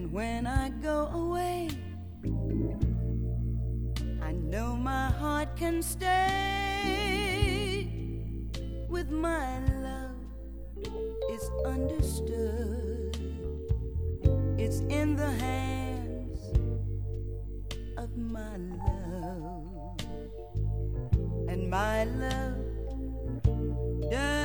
when I go away, I know my heart can stay. With my love, it's understood. It's in the hands of my love, and my love does